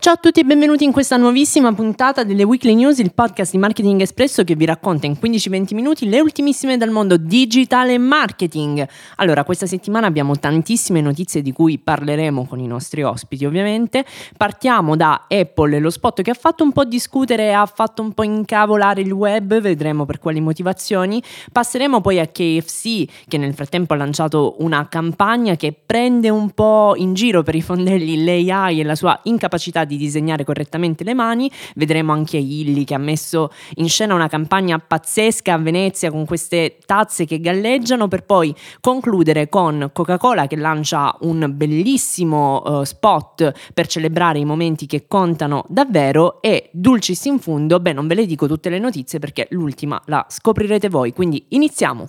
Ciao a tutti e benvenuti in questa nuovissima puntata delle Weekly News, il podcast di Marketing Espresso che vi racconta in 15-20 minuti le ultimissime dal mondo digitale e marketing. Allora, questa settimana abbiamo tantissime notizie di cui parleremo con i nostri ospiti, ovviamente. Partiamo da Apple e lo spot che ha fatto un po' discutere e ha fatto un po' incavolare il web, vedremo per quali motivazioni. Passeremo poi a KFC, che nel frattempo ha lanciato una campagna che prende un po' in giro per i fondelli l'AI e la sua incapacità di disegnare correttamente le mani. Vedremo anche Illy che ha messo in scena una campagna pazzesca a Venezia con queste tazze che galleggiano, per poi concludere con Coca-Cola che lancia un bellissimo spot per celebrare i momenti che contano davvero, e dulcis in fundo, non ve le dico tutte le notizie perché l'ultima la scoprirete voi, quindi iniziamo.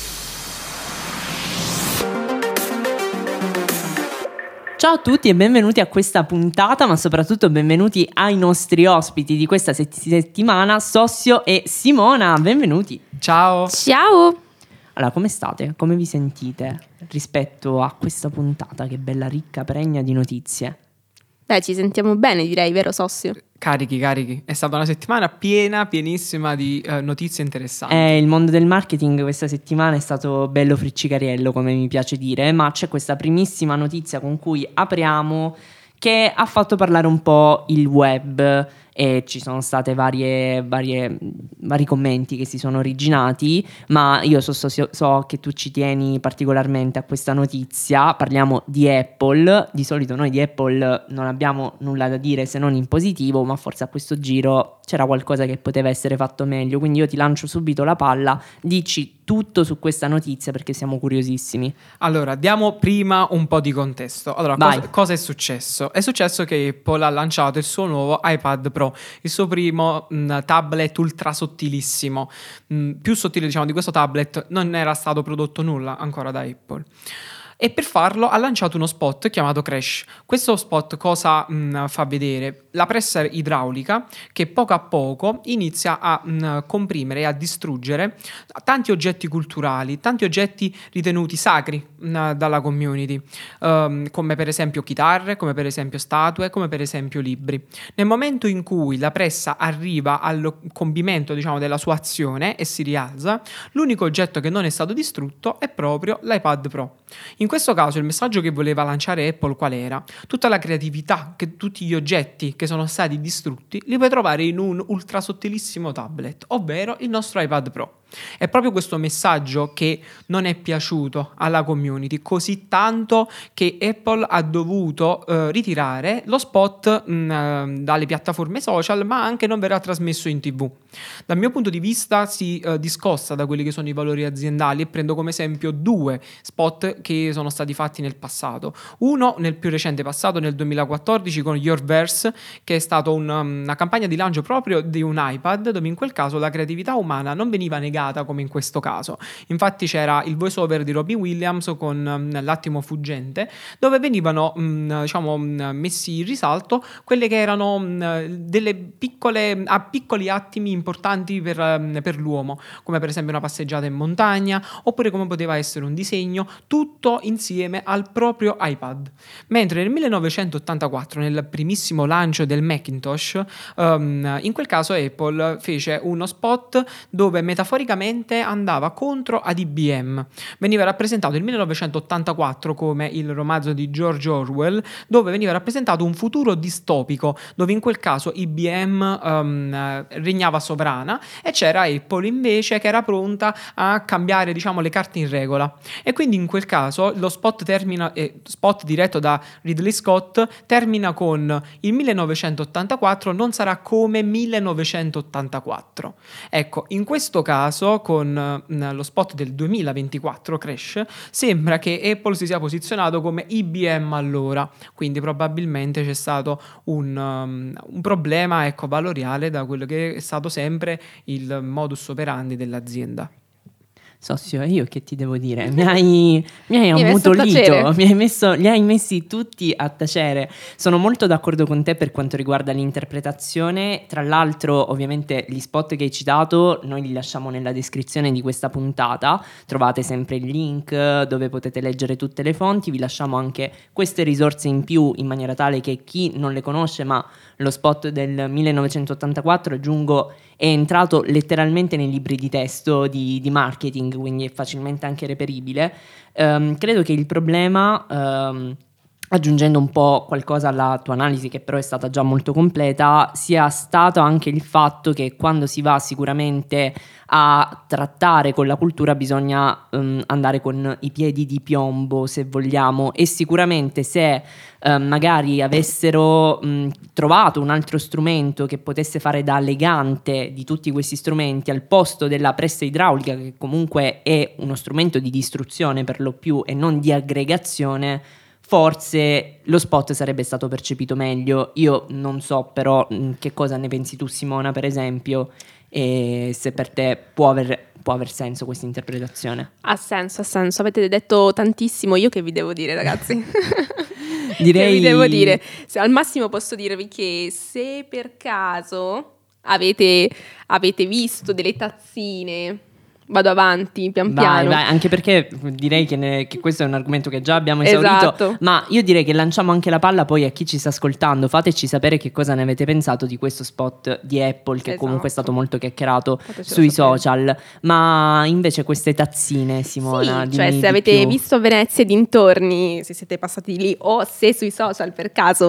Ciao a tutti e benvenuti a questa puntata, ma soprattutto benvenuti ai nostri ospiti di questa settimana, Sossio e Simona. Benvenuti. Ciao. Ciao. Allora, come state? Come vi sentite rispetto a questa puntata che è bella ricca, pregna di notizie? Ci sentiamo bene, direi, vero Sossio? Carichi. È stata una settimana pienissima di notizie interessanti. Il mondo del marketing questa settimana è stato bello friccicariello, come mi piace dire, ma c'è questa primissima notizia con cui apriamo che ha fatto parlare un po' il web e ci sono state vari commenti che si sono originati, ma io so che tu ci tieni particolarmente a questa notizia. Parliamo di Apple. Di solito noi di Apple non abbiamo nulla da dire se non in positivo, ma forse a questo giro c'era qualcosa che poteva essere fatto meglio, quindi io ti lancio subito la palla, dici tutto su questa notizia perché siamo curiosissimi. Allora, diamo prima un po' di contesto. Allora, cosa è successo? È successo che Apple ha lanciato il suo nuovo iPad Pro, il suo primo tablet ultra sottilissimo. Più sottile, diciamo, di questo tablet non era stato prodotto nulla ancora da Apple. E per farlo ha lanciato uno spot chiamato Crash. Questo spot cosa fa vedere? La pressa idraulica che poco a poco inizia a comprimere e a distruggere tanti oggetti culturali, tanti oggetti ritenuti sacri dalla community, come per esempio chitarre, come per esempio statue, come per esempio libri. Nel momento in cui la pressa arriva al compimento, diciamo, della sua azione e si rialza, l'unico oggetto che non è stato distrutto è proprio l'iPad Pro. In questo caso il messaggio che voleva lanciare Apple qual era? Tutta la creatività, che tutti gli oggetti che sono stati distrutti li puoi trovare in un ultra sottilissimo tablet, ovvero il nostro iPad Pro. È proprio questo messaggio che non è piaciuto alla community, così tanto che Apple ha dovuto ritirare lo spot dalle piattaforme social, ma anche non verrà trasmesso in TV. Dal mio punto di vista si discosta da quelli che sono i valori aziendali e prendo come esempio due spot che sono stati fatti nel passato. Uno nel più recente passato, nel 2014, con Your Verse, che è stato una campagna di lancio proprio di un iPad, dove in quel caso la creatività umana non veniva negata come in questo caso. Infatti c'era il voice over di Robbie Williams con L'attimo fuggente, dove venivano messi in risalto quelle che erano delle piccoli attimi importanti per l'uomo, come per esempio una passeggiata in montagna, oppure come poteva essere un disegno, tutto insieme al proprio iPad. Mentre nel 1984, nel primissimo lancio del Macintosh, in quel caso Apple fece uno spot dove metaforicamente andava contro ad IBM. Veniva rappresentato il 1984 come il romanzo di George Orwell, dove veniva rappresentato un futuro distopico, dove in quel caso IBM regnava sovrana e c'era Apple invece che era pronta a cambiare, diciamo, le carte in regola. E quindi in quel caso lo spot diretto da Ridley Scott termina con: il 1984 non sarà come 1984. Ecco, in questo caso con lo spot del 2024 Crash sembra che Apple si sia posizionato come IBM allora, quindi probabilmente c'è stato un problema, ecco, valoriale da quello che è stato sempre il modus operandi dell'azienda. Sossio, io che ti devo dire? Mi hai ammutolito, li hai messi tutti a tacere. Sono molto d'accordo con te per quanto riguarda l'interpretazione. Tra l'altro, ovviamente, gli spot che hai citato noi li lasciamo nella descrizione di questa puntata. Trovate sempre il link dove potete leggere tutte le fonti. Vi lasciamo anche queste risorse in più in maniera tale che chi non le conosce, ma lo spot del 1984, aggiungo, è entrato letteralmente nei libri di testo di marketing, quindi è facilmente anche reperibile. Credo che il problema, aggiungendo un po' qualcosa alla tua analisi, che però è stata già molto completa, sia stato anche il fatto che quando si va sicuramente a trattare con la cultura bisogna andare con i piedi di piombo, se vogliamo, e sicuramente se magari avessero trovato un altro strumento che potesse fare da legante di tutti questi strumenti al posto della pressa idraulica, che comunque è uno strumento di distruzione per lo più e non di aggregazione, forse lo spot sarebbe stato percepito meglio. Io non so però che cosa ne pensi tu, Simona, per esempio, e se per te può aver senso questa interpretazione. Ha senso, avete detto tantissimo. Io che vi devo dire, ragazzi? Direi... Che vi devo dire? Al massimo posso dirvi che se per caso avete visto delle tazzine, vado avanti pian piano. Vai, anche perché direi che questo è un argomento che già abbiamo esaurito. Esatto. Ma io direi che lanciamo anche la palla poi a chi ci sta ascoltando. Fateci sapere che cosa ne avete pensato di questo spot di Apple, che comunque è stato molto chiacchierato sui social. Ma invece queste tazzine, Simona, sì, cioè se avete visto Venezia e dintorni, se siete passati lì o se sui social per caso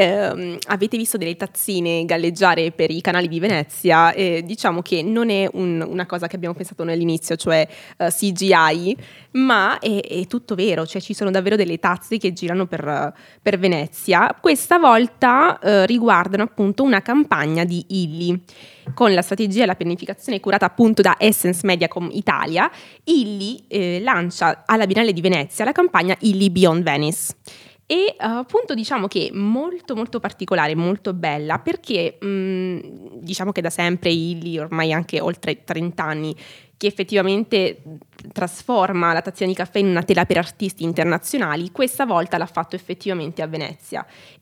avete visto delle tazzine galleggiare per i canali di Venezia, diciamo che non è una cosa che abbiamo pensato noi all'inizio, cioè CGI, ma è tutto vero, cioè ci sono davvero delle tazze che girano per Venezia. Questa volta riguardano appunto una campagna di Illy. Con la strategia e la pianificazione curata appunto da Essence Mediacom Italia, Illy lancia alla Biennale di Venezia la campagna Illy Beyond Venice. E appunto diciamo che molto molto particolare, molto bella, perché diciamo che da sempre Illy, ormai anche oltre 30 anni, che effettivamente trasforma la tazzina di caffè in una tela per artisti internazionali, questa volta l'ha fatto effettivamente a Venezia.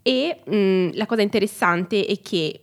E la cosa interessante è che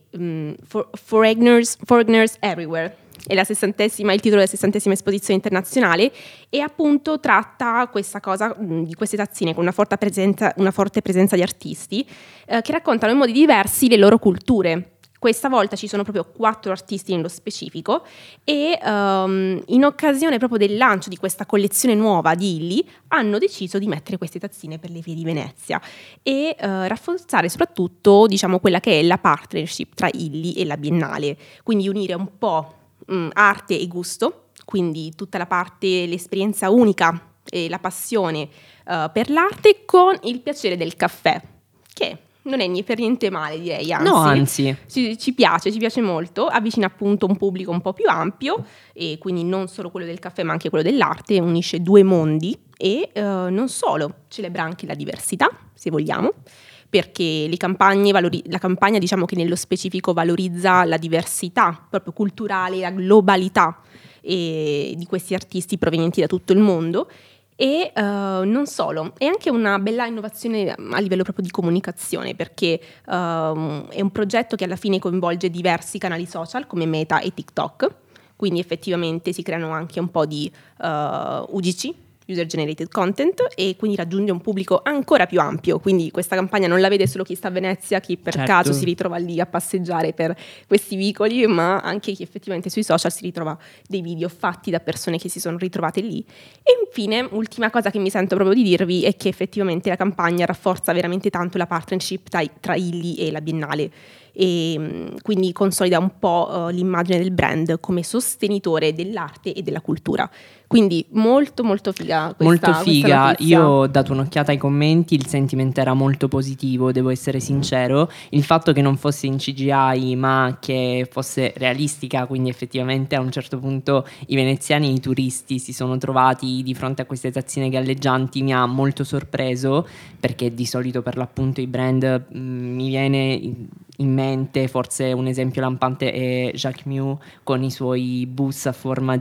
Foreigners Everywhere è il titolo della 60ª esposizione internazionale, e appunto tratta questa cosa di queste tazzine con una forte presenza di artisti che raccontano in modi diversi le loro culture. Questa volta ci sono proprio 4 artisti nello specifico, e in occasione proprio del lancio di questa collezione nuova di Illy hanno deciso di mettere queste tazzine per le vie di Venezia e rafforzare soprattutto, diciamo, quella che è la partnership tra Illy e la Biennale, quindi unire un po' arte e gusto, quindi tutta la parte, l'esperienza unica e la passione per l'arte con il piacere del caffè, che non è per niente male, direi, anzi. Ci piace molto, avvicina appunto un pubblico un po' più ampio, e quindi non solo quello del caffè ma anche quello dell'arte, unisce 2 mondi e non solo, celebra anche la diversità, se vogliamo, perché la campagna diciamo che nello specifico valorizza la diversità proprio culturale, la globalità di questi artisti provenienti da tutto il mondo. E non solo, è anche una bella innovazione a livello proprio di comunicazione, perché è un progetto che alla fine coinvolge diversi canali social come Meta e TikTok, quindi effettivamente si creano anche un po' di UGC, User Generated Content, e quindi raggiunge un pubblico ancora più ampio. Quindi questa campagna non la vede solo chi sta a Venezia, chi per caso si ritrova lì a passeggiare per questi vicoli, ma anche chi effettivamente sui social si ritrova dei video fatti da persone che si sono ritrovate lì. E infine, ultima cosa che mi sento proprio di dirvi è che effettivamente la campagna rafforza veramente tanto la partnership tra Illy e la Biennale, e quindi consolida un po' l'immagine del brand come sostenitore dell'arte e della cultura. Quindi molto molto figa questa notizia. Io ho dato un'occhiata ai commenti, il sentimento era molto positivo, devo essere sincero. Il fatto che non fosse in CGI ma che fosse realistica, quindi effettivamente a un certo punto i veneziani e i turisti si sono trovati di fronte a queste tazzine galleggianti, mi ha molto sorpreso, perché di solito per l'appunto i brand mi viene in mente, forse un esempio lampante è Jacquemus con i suoi bus a forma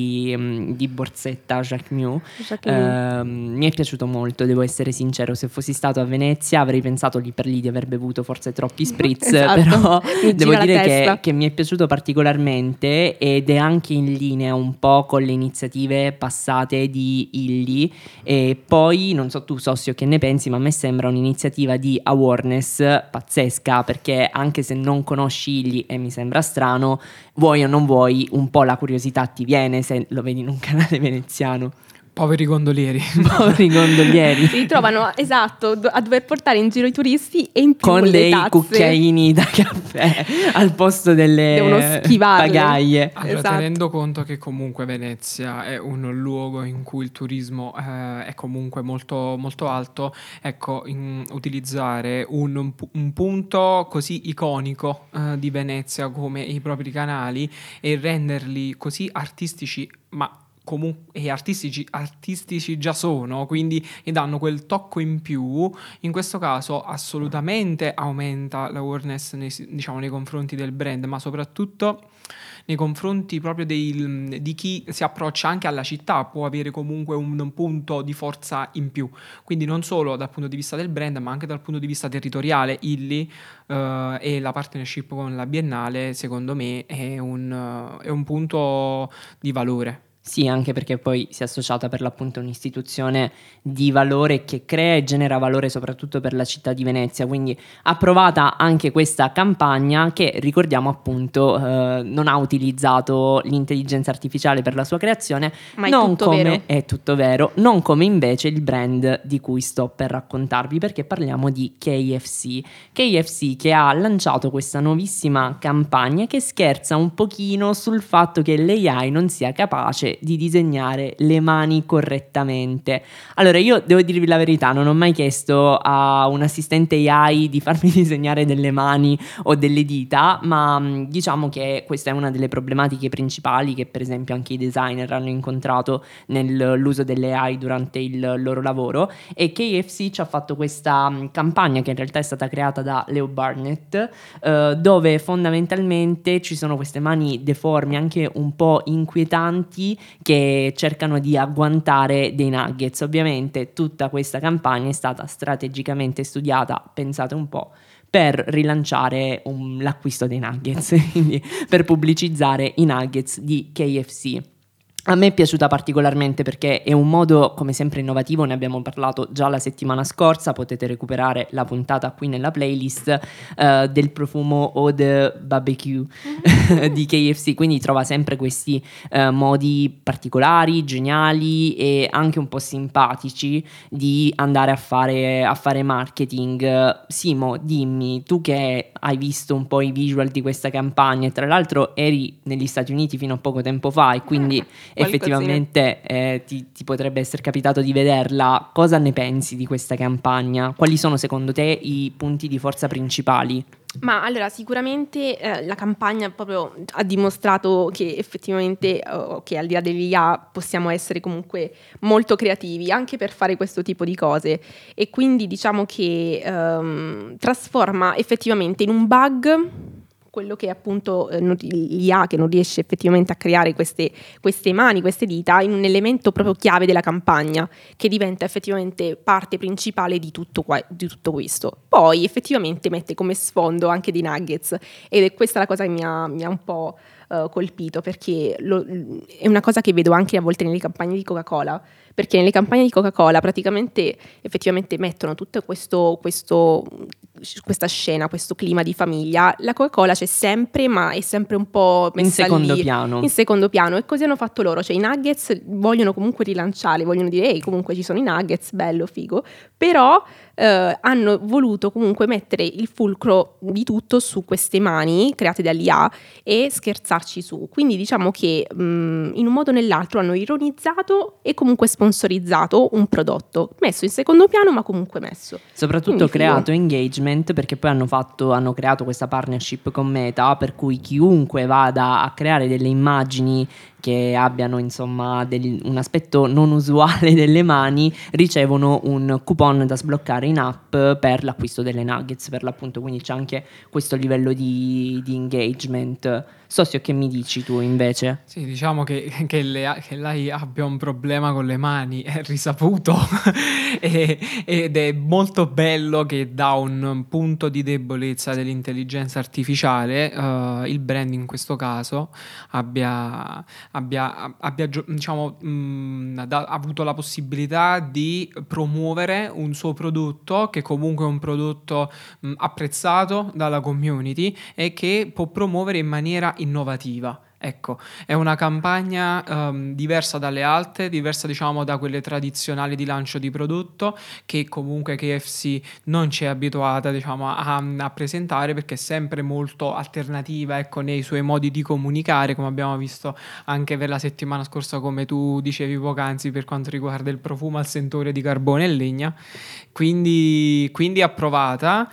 di borsetta Jacquemus. Mi è piaciuto molto, devo essere sincero. Se fossi stato a Venezia avrei pensato lì per lì di aver bevuto forse troppi spritz, esatto. però devo dire che mi è piaciuto particolarmente, ed è anche in linea un po' con le iniziative passate di Illy. E poi non so tu, Sossio, che ne pensi, ma a me sembra un'iniziativa di awareness pazzesca, perché anche se non conosci Illy, e mi sembra strano, vuoi o non vuoi, un po' la curiosità ti viene se lo vedi in un canale veneziano. Poveri gondolieri. Poveri gondolieri. Si ritrovano, esatto, a dover portare in giro i turisti e in più con le dei tazze. cucchiaini da caffè al posto delle Devono schivarle. pagaie. Allora, Esatto. tenendo conto che comunque Venezia è un luogo in cui il turismo è comunque molto, molto alto, ecco, utilizzare un punto così iconico di Venezia come i propri canali e renderli così artistici, ma e artistici già sono, quindi gli danno quel tocco in più. In questo caso assolutamente aumenta l'awareness nei confronti del brand, ma soprattutto nei confronti proprio di chi si approccia anche alla città, può avere comunque un punto di forza in più, quindi non solo dal punto di vista del brand ma anche dal punto di vista territoriale. Illy e la partnership con la Biennale secondo me è un punto di valore. Sì, anche perché poi si è associata per l'appunto a un'istituzione di valore che crea e genera valore soprattutto per la città di Venezia, quindi approvata anche questa campagna che, ricordiamo appunto, non ha utilizzato l'intelligenza artificiale per la sua creazione, ma è tutto vero, non come invece il brand di cui sto per raccontarvi, perché parliamo di KFC che ha lanciato questa nuovissima campagna che scherza un pochino sul fatto che l'AI non sia capace di disegnare le mani correttamente. Allora, io devo dirvi la verità, non ho mai chiesto a un assistente AI di farmi disegnare delle mani o delle dita, ma diciamo che questa è una delle problematiche principali che per esempio anche i designer hanno incontrato nell'uso delle AI durante il loro lavoro, e KFC ci ha fatto questa campagna che in realtà è stata creata da Leo Burnett, dove fondamentalmente ci sono queste mani deformi, anche un po' inquietanti, che cercano di agguantare dei nuggets. Ovviamente tutta questa campagna è stata strategicamente studiata, pensate un po', per rilanciare l'acquisto dei nuggets, quindi per pubblicizzare i nuggets di KFC. A me è piaciuta particolarmente perché è un modo, come sempre, innovativo. Ne abbiamo parlato già la settimana scorsa, potete recuperare la puntata qui nella playlist, del profumo Eau de Barbecue di KFC, quindi trova sempre questi modi particolari, geniali e anche un po' simpatici di andare a fare marketing. Simo, dimmi, tu che hai visto un po' i visual di questa campagna e tra l'altro eri negli Stati Uniti fino a poco tempo fa e quindi effettivamente ti potrebbe essere capitato di vederla, cosa ne pensi di questa campagna? Quali sono secondo te i punti di forza principali? Ma allora sicuramente la campagna proprio ha dimostrato che effettivamente che al di là dell'IA possiamo essere comunque molto creativi anche per fare questo tipo di cose, e quindi diciamo che trasforma effettivamente in un bug quello che è appunto l'IA, che non riesce effettivamente a creare queste mani, queste dita, in un elemento proprio chiave della campagna, che diventa effettivamente parte principale di tutto questo. Poi effettivamente mette come sfondo anche dei nuggets, ed è questa la cosa che mi ha un po' colpito, perché è una cosa che vedo anche a volte nelle campagne di Coca-Cola, perché nelle campagne di Coca-Cola praticamente effettivamente mettono tutto questa scena, questo clima di famiglia. La Coca-Cola c'è sempre, ma è sempre un po' messa in secondo piano, e così hanno fatto loro, cioè i nuggets vogliono comunque rilanciare, vogliono dire ehi, comunque ci sono i nuggets, bello, figo, però hanno voluto comunque mettere il fulcro di tutto su queste mani create dall'IA e scherzarci su. Quindi diciamo che in un modo o nell'altro hanno ironizzato e comunque sponsorizzato un prodotto, messo in secondo piano ma comunque messo. Soprattutto creato engagement, perché poi hanno creato questa partnership con Meta, per cui chiunque vada a creare delle immagini che abbiano insomma un aspetto non usuale delle mani ricevono un coupon da sbloccare in app per l'acquisto delle nuggets, per l'appunto, quindi c'è anche questo livello di engagement. Sosio, che mi dici tu invece? Sì, diciamo che lei abbia un problema con le mani è risaputo ed è molto bello che da un punto di debolezza dell'intelligenza artificiale il brand in questo caso abbia diciamo, avuto la possibilità di promuovere un suo prodotto, che comunque è un prodotto apprezzato dalla community e che può promuovere in maniera innovativa. Ecco, è una campagna diversa dalle altre, diversa diciamo da quelle tradizionali di lancio di prodotto che comunque KFC non ci è abituata diciamo a presentare, perché è sempre molto alternativa, ecco, nei suoi modi di comunicare, come abbiamo visto anche per la settimana scorsa, come tu dicevi poc'anzi, per quanto riguarda il profumo al sentore di carbone e legna. Quindi approvata,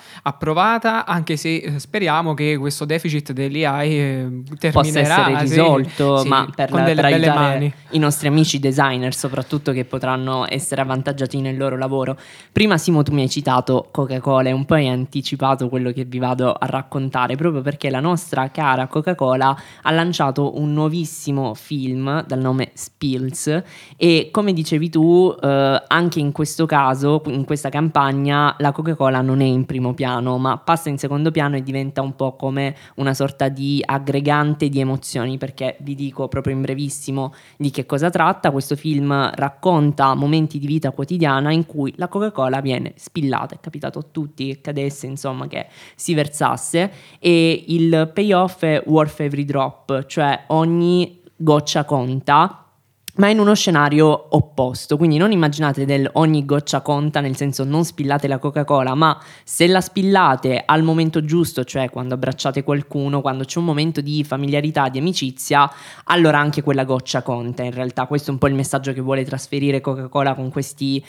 anche se speriamo che questo deficit dell'AI terminerà, possa essere risolto, sì, ma per con delle belle aiutare mani. i nostri amici designer soprattutto, che potranno essere avvantaggiati nel loro lavoro. Prima, Simo, tu mi hai citato Coca-Cola e un po' hai anticipato quello che vi vado a raccontare, proprio perché la nostra cara Coca-Cola ha lanciato un nuovissimo film dal nome Spills e, come dicevi tu, anche in questo caso, in questa campagna, la Coca-Cola non è in primo piano, ma passa in secondo piano e diventa un po' come una sorta di aggregante di emozioni, perché vi dico proprio in brevissimo di che cosa tratta. Questo film racconta momenti di vita quotidiana in cui la Coca-Cola viene spillata. È capitato a tutti che cadesse, insomma, che si versasse, e il payoff è worth every drop, cioè ogni goccia conta, ma in uno scenario opposto. Quindi non immaginate del ogni goccia conta, nel senso non spillate la Coca-Cola, ma se la spillate al momento giusto, cioè quando abbracciate qualcuno, quando c'è un momento di familiarità, di amicizia, allora anche quella goccia conta. In realtà questo è un po' il messaggio che vuole trasferire Coca-Cola con questi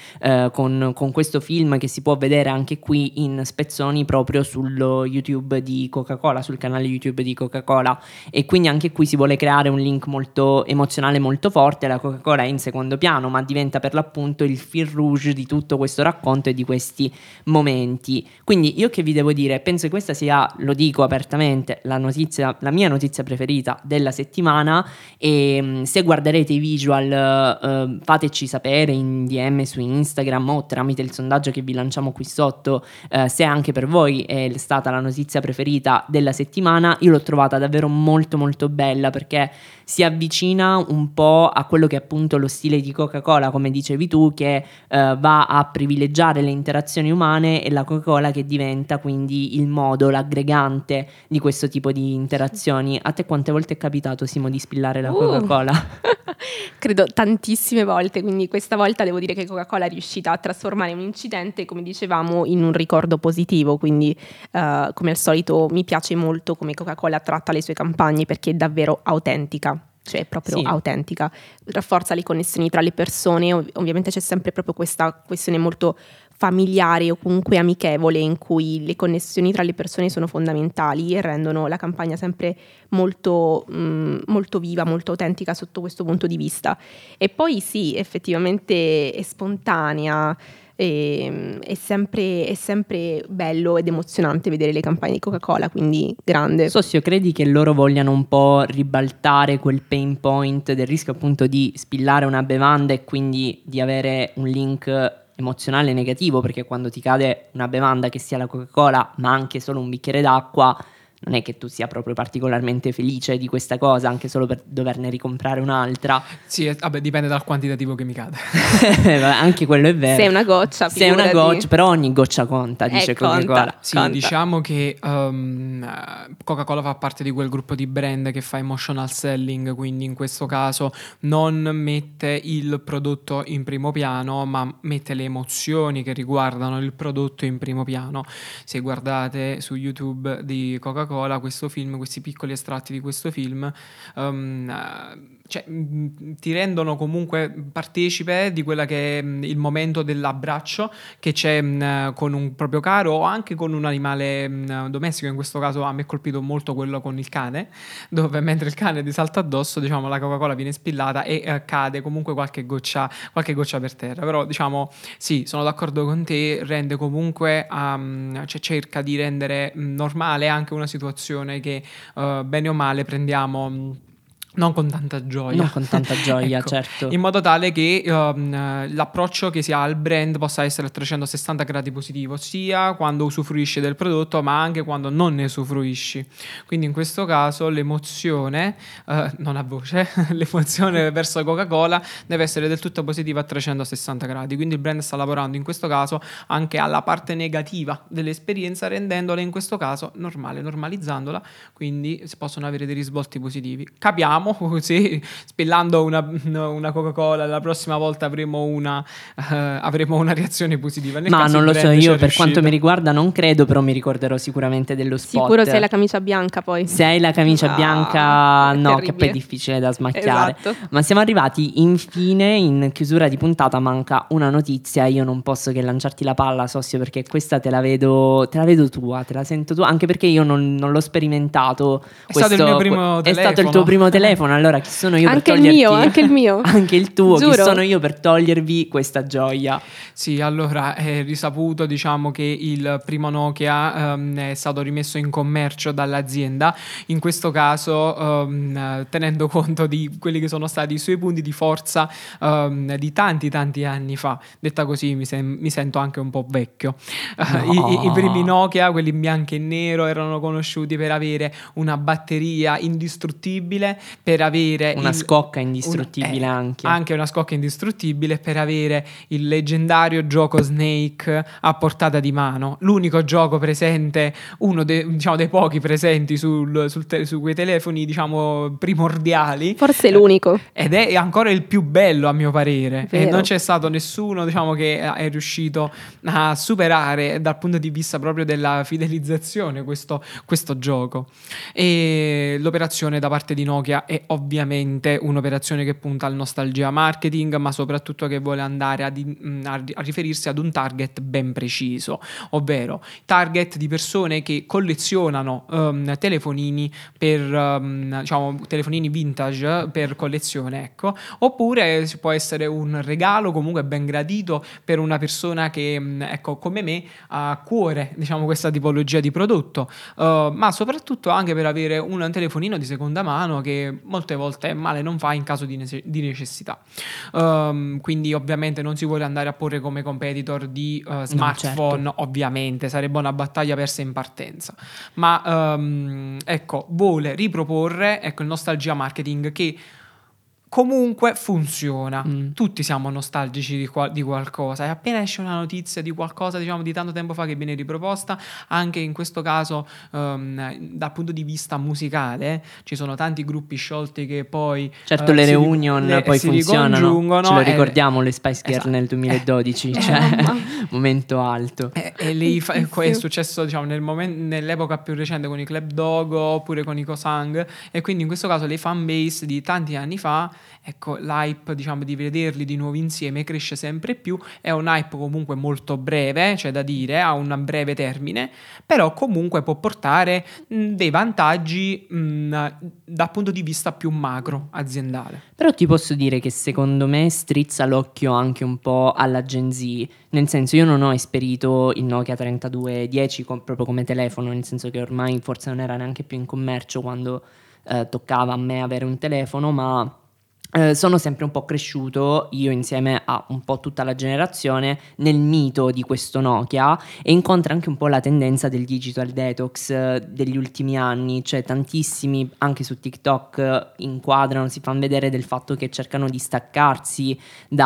con questo film, che si può vedere anche qui in spezzoni proprio sullo YouTube di Coca-Cola, sul canale YouTube di Coca-Cola, e quindi anche qui si vuole creare un link molto emozionale, molto forte. La Coca-Cola è in secondo piano, ma diventa per l'appunto il fil rouge di tutto questo racconto e di questi momenti. Quindi io che vi devo dire, penso che questa sia, lo dico apertamente, la mia notizia preferita della settimana, e se guarderete i visual fateci sapere in DM su Instagram o tramite il sondaggio che vi lanciamo qui sotto, se anche per voi è stata la notizia preferita della settimana. Io l'ho trovata davvero molto molto bella, perché si avvicina un po' a quello che è appunto lo stile di Coca-Cola, come dicevi tu, che va a privilegiare le interazioni umane, e la Coca-Cola che diventa quindi il modo, l'aggregante di questo tipo di interazioni. A te quante volte è capitato, Simo, di spillare la Coca-Cola? Credo tantissime volte, quindi questa volta devo dire che Coca-Cola è riuscita a trasformare un incidente, come dicevamo, in un ricordo positivo. Quindi come al solito mi piace molto come Coca-Cola tratta le sue campagne, perché è davvero autentica. Cioè è proprio autentica, rafforza le connessioni tra le persone. Ovviamente c'è sempre proprio questa questione molto familiare o comunque amichevole, in cui le connessioni tra le persone sono fondamentali e rendono la campagna sempre molto, molto viva, molto autentica sotto questo punto di vista. E poi sì, effettivamente è spontanea. È sempre bello ed emozionante vedere le campagne di Coca-Cola, quindi grande. Sosio, credi che loro vogliano un po' ribaltare quel pain point del rischio appunto di spillare una bevanda e quindi di avere un link emozionale negativo? Perché quando ti cade una bevanda, che sia la Coca-Cola ma anche solo un bicchiere d'acqua, non è che tu sia proprio particolarmente felice di questa cosa, anche solo per doverne ricomprare un'altra. Sì, vabbè, dipende dal quantitativo che mi cade. Anche quello è vero. Se è una goccia, se è una goccia, però ogni goccia conta, dice Coca-Cola. Conta, sì, conta. diciamo che Coca-Cola fa parte di quel gruppo di brand che fa emotional selling, quindi in questo caso non mette il prodotto in primo piano, ma mette le emozioni che riguardano il prodotto in primo piano. Se guardate su YouTube di Coca-Cola, Coca-Cola questo film, questi piccoli estratti di questo film, ti rendono comunque partecipe di quella che è il momento dell'abbraccio che c'è con un proprio caro o anche con un animale domestico. In questo caso a me è colpito molto quello con il cane, dove mentre il cane ti salta addosso, diciamo, la Coca-Cola viene spillata e cade comunque qualche goccia per terra. Però diciamo sì, sono d'accordo con te, rende comunque cerca di rendere normale anche una situazione che bene o male prendiamo non con tanta gioia. Ecco, certo. In modo tale che l'approccio che si ha al brand possa essere a 360 gradi positivo, sia quando usufruisci del prodotto, ma anche quando non ne usufruisci. Quindi in questo caso l'emozione, non a voce, l'emozione verso Coca-Cola deve essere del tutto positiva a 360 gradi. Quindi il brand sta lavorando in questo caso anche alla parte negativa dell'esperienza, rendendola in questo caso normale, normalizzandola, quindi si possono avere dei risvolti positivi. Capiamo così, spillando una Coca-Cola, la prossima volta avremo una reazione positiva. Ma non lo so, io per quanto mi riguarda non credo, però mi ricorderò sicuramente dello spot. Sicuro se hai la camicia bianca poi. Se hai la camicia bianca, no, terribile. che poi è difficile da smacchiare. Esatto. Ma siamo arrivati infine, in chiusura di puntata manca una notizia, io non posso che lanciarti la palla, Sossio, perché questa te la vedo tua, te la sento tua, anche perché io non l'ho sperimentato. È stato il mio primo telefono. È stato il tuo primo telefono, allora chi sono io anche per toglierti? Anche il mio. Anche il tuo, Giuro. chi sono io per togliervi questa gioia? Sì, allora è risaputo, diciamo, che il primo Nokia è stato rimesso in commercio dall'azienda, in questo caso tenendo conto di quelli che sono stati i suoi punti di forza di tanti anni fa. Detta così mi sento anche un po' vecchio. I primi Nokia, quelli in bianco e nero, erano conosciuti per avere una batteria indistruttibile, per avere una scocca indistruttibile, anche una scocca indistruttibile, per avere il leggendario gioco Snake a portata di mano, l'unico gioco presente, uno dei pochi presenti su quei telefoni, diciamo, primordiali, forse l'unico, ed è ancora il più bello a mio parere. Vero. E non c'è stato nessuno, diciamo, che è riuscito a superare dal punto di vista proprio della fidelizzazione questo gioco. E l'operazione da parte di Nokia è ovviamente un'operazione che punta al nostalgia marketing, ma soprattutto che vuole andare a riferirsi ad un target ben preciso, ovvero target di persone che collezionano telefonini telefonini vintage per collezione, ecco. Oppure può essere un regalo comunque ben gradito per una persona che, ecco, come me ha a cuore, diciamo, questa tipologia di prodotto, ma soprattutto anche per avere un telefonino di seconda mano che molte volte male non fa in caso di necessità. Quindi ovviamente non si vuole andare a porre come competitor di smartphone, certo. Ovviamente sarebbe una battaglia persa in partenza, ma ecco, vuole riproporre, ecco, il nostalgia marketing che comunque funziona. Tutti siamo nostalgici di qualcosa, e appena esce una notizia di qualcosa, diciamo, di tanto tempo fa che viene riproposta, anche in questo caso dal punto di vista musicale ci sono tanti gruppi sciolti che poi le reunion poi funzionano, ce lo ricordiamo, le Spice Girl, esatto, nel 2012 momento alto, e lì è successo, diciamo, nell'epoca più recente con i Club Dogo oppure con i Kosang, e quindi in questo caso le fan base di tanti anni fa, ecco, l'hype, diciamo, di vederli di nuovo insieme cresce sempre più. È un hype comunque molto breve, c'è da dire, ha un breve termine, però comunque può portare dei vantaggi dal punto di vista più macro aziendale. Però ti posso dire che secondo me strizza l'occhio anche un po' alla Gen Z, nel senso, io non ho esperito il Nokia 3210 proprio come telefono, nel senso che ormai forse non era neanche più in commercio quando toccava a me avere un telefono, ma sono sempre un po' cresciuto, io insieme a un po' tutta la generazione, nel mito di questo Nokia, e incontra anche un po' la tendenza del digital detox degli ultimi anni, cioè tantissimi anche su TikTok inquadrano, si fanno vedere del fatto che cercano di staccarsi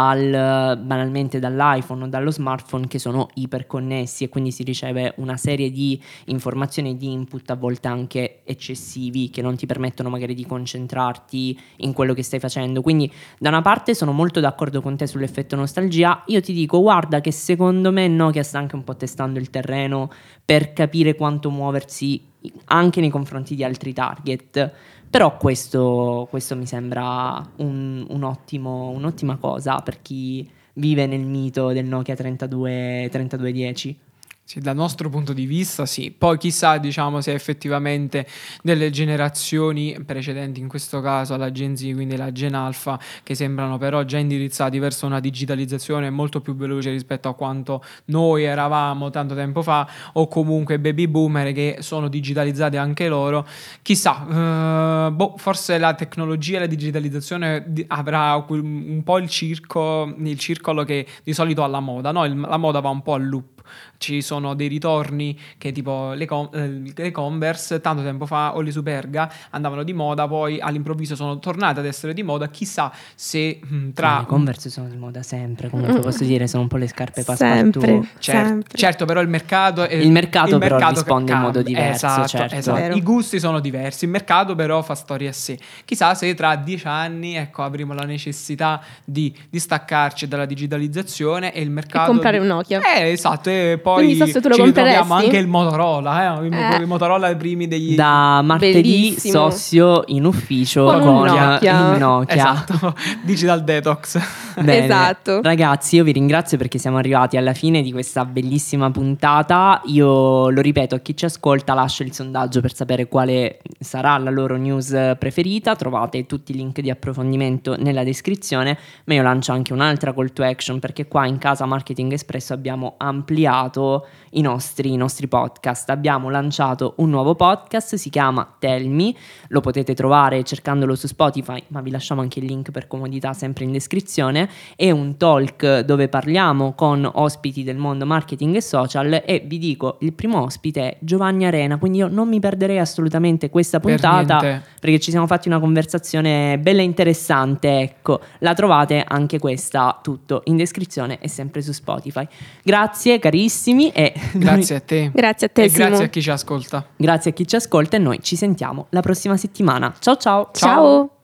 banalmente dall'iPhone o dallo smartphone, che sono iperconnessi, e quindi si riceve una serie di informazioni e di input a volte anche eccessivi, che non ti permettono magari di concentrarti in quello che stai facendo. Quindi da una parte sono molto d'accordo con te sull'effetto nostalgia. Io ti dico, guarda, che secondo me Nokia sta anche un po' testando il terreno per capire quanto muoversi anche nei confronti di altri target. Però questo mi sembra un'ottima cosa per chi vive nel mito del Nokia 3210. Sì, dal nostro punto di vista sì, poi chissà diciamo se effettivamente delle generazioni precedenti, in questo caso alla Gen Z, quindi la Gen Alpha, che sembrano però già indirizzati verso una digitalizzazione molto più veloce rispetto a quanto noi eravamo tanto tempo fa, o comunque baby boomer che sono digitalizzati anche loro, chissà, forse la tecnologia e la digitalizzazione avrà un po' il circolo che di solito ha la moda, no? La moda va un po' a loop. Ci sono dei ritorni che tipo le Converse tanto tempo fa o le Superga andavano di moda, poi all'improvviso sono tornate ad essere di moda. Chissà se tra le Converse sono di moda sempre, comunque posso dire, sono un po' le scarpe passepartout. Certo, però il mercato però risponde in modo diverso. Esatto. I gusti sono diversi, il mercato però fa storia a sé. Chissà se tra 10 anni avremo la necessità di distaccarci dalla digitalizzazione e il mercato e comprare un Nokia. Esatto. E poi ci ritroviamo anche il Motorola, i Motorola primi degli... Da martedì bellissimo. Socio in ufficio con il Nokia. Esatto, Digital Detox. Bene. Esatto. Ragazzi, io vi ringrazio perché siamo arrivati alla fine di questa bellissima puntata. Io lo ripeto, a chi ci ascolta lascio il sondaggio per sapere quale sarà la loro news preferita. Trovate tutti i link di approfondimento nella descrizione, ma io lancio anche un'altra call to action, perché qua in casa Marketing Espresso abbiamo ampliato i nostri podcast. Abbiamo lanciato un nuovo podcast, si chiama Tell Me, lo potete trovare cercandolo su Spotify, ma vi lasciamo anche il link per comodità sempre in descrizione. È un talk dove parliamo con ospiti del mondo marketing e social, e vi dico, il primo ospite è Giovanni Arena, quindi io non mi perderei assolutamente questa puntata perché ci siamo fatti una conversazione bella interessante. Ecco, la trovate anche questa tutto in descrizione e sempre su Spotify. Grazie carissimi e grazie a te. Grazie a te, e grazie a chi ci ascolta. Grazie a chi ci ascolta e noi ci sentiamo la prossima settimana. Ciao. Ciao.